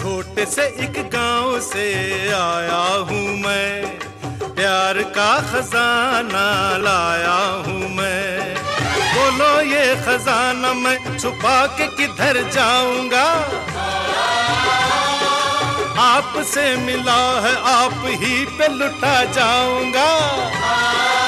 छोटे से एक गांव से आया हूँ मैं, प्यार का खजाना लाया हूँ मैं। बोलो ये खजाना मैं छुपा के किधर जाऊंगा, आपसे मिला है आप ही पे लुटा जाऊंगा।